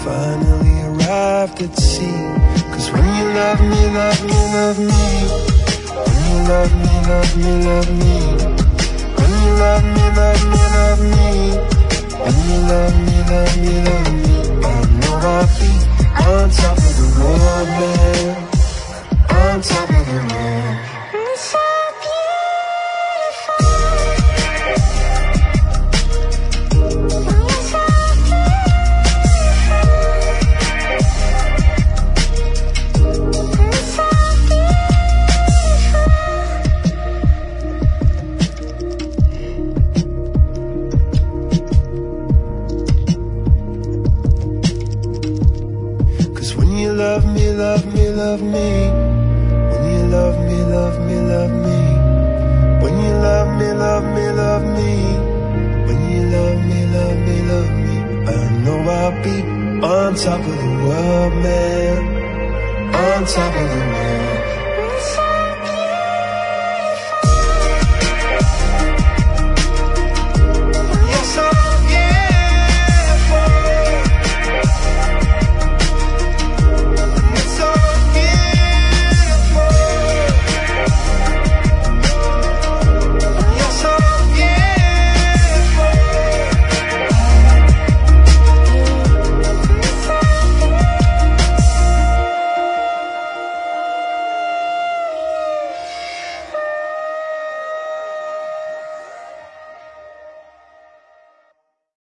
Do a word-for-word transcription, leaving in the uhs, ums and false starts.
finally arrived at sea. Cause when you love me, love me, love me, when you love me, love me, love me, when you love me, love me, love me, when you love me, love me, love me, I know I'll be on top of the world, man, on top of the world. Love me, love me, love me. When you love me, love me, love me. When you love me, love me, love me. When you love me, love me, love me. I know I'll be on top of the world, man, on top of the world.